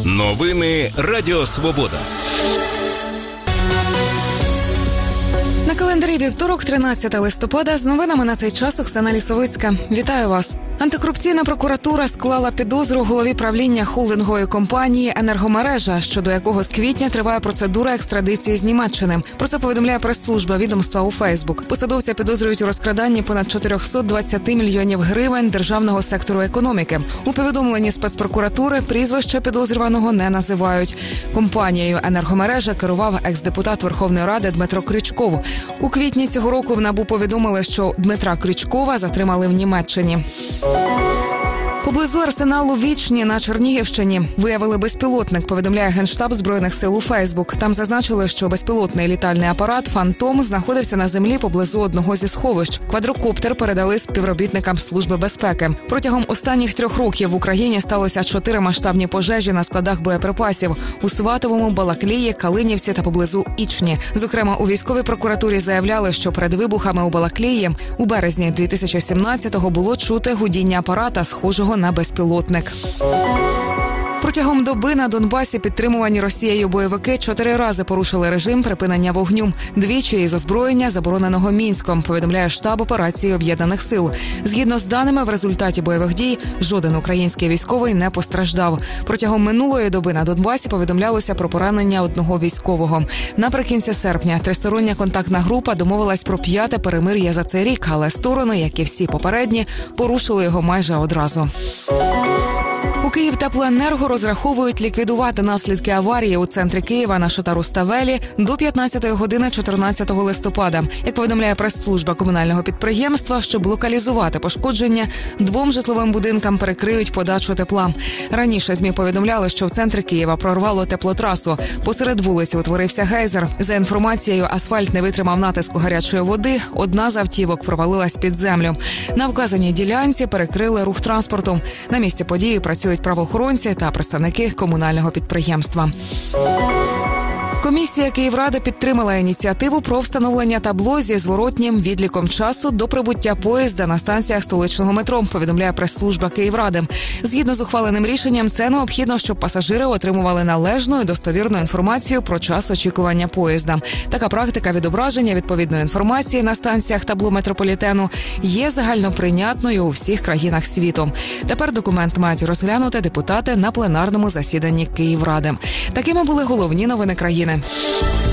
Новини Радіо Свобода. На календарі вівторок, 13 листопада. З новинами на цей час Оксана Лісовицька. Вітаю вас. Антикорупційна прокуратура склала підозру голові правління холдингової компанії «Енергомережа», щодо якого з квітня триває процедура екстрадиції з Німеччини. Про це повідомляє прес-служба відомства у Фейсбук. Посадовця підозрюють у розкраданні понад 420 мільйонів гривень державного сектору економіки. У повідомленні спецпрокуратури прізвище підозрюваного не називають. Компанією «Енергомережа» керував екс-депутат Верховної Ради Дмитро Крючков. У квітні цього року в НАБУ повідомили, що Дмитра Крючкова затримали в Німеччині. Поблизу арсеналу Вічні на Чернігівщині виявили безпілотник, повідомляє Генштаб Збройних сил у Фейсбук. Там зазначили, що безпілотний літальний апарат «Фантом» знаходився на землі поблизу одного зі сховищ. Квадрокоптер передали співробітникам Служби безпеки. Протягом останніх 3 років в Україні сталося 4 масштабні пожежі на складах боєприпасів у Сватовому, Балаклії, Калинівці та поблизу Ічні. Зокрема, у військовій прокуратурі заявляли, що перед вибухами у Балаклії у березні 2017-го було чути гудіння апарата, схожого на безпілотник. Протягом доби на Донбасі підтримувані Росією бойовики 4 рази порушили режим припинення вогню. Двічі із озброєння, забороненого Мінськом, повідомляє штаб операції Об'єднаних сил. Згідно з даними, в результаті бойових дій жоден український військовий не постраждав. Протягом минулої доби на Донбасі повідомлялося про поранення одного військового. Наприкінці серпня тристороння контактна група домовилась про 5-те перемир'я за цей рік, але сторони, як і всі попередні, порушили його майже одразу. У «Київтеплоенерго» розраховують ліквідувати наслідки аварії у центрі Києва на Шотару-Ставелі до 15-ї години 14 листопада. Як повідомляє прес-служба комунального підприємства, щоб локалізувати пошкодження, 2 житловим будинкам перекриють подачу тепла. Раніше ЗМІ повідомляли, що в центрі Києва прорвало теплотрасу. Посеред вулиці утворився гейзер. За інформацією, асфальт не витримав натиску гарячої води, одна з автівок провалилась під землю. На вказаній ділянці перекрили рух транспорту. На місці події працюють правоохоронці та представники комунального підприємства. Комісія Київради підтримала ініціативу про встановлення табло зі зворотнім відліком часу до прибуття поїзда на станціях столичного метро, повідомляє прес-служба Київради. Згідно з ухваленим рішенням, це необхідно, щоб пасажири отримували належну і достовірну інформацію про час очікування поїзда. Така практика відображення відповідної інформації на станціях табло метрополітену є загальноприйнятною у всіх країнах світу. Тепер документ мають розглянути депутати на пленарному засіданні Київради. Такими були головні новини країни.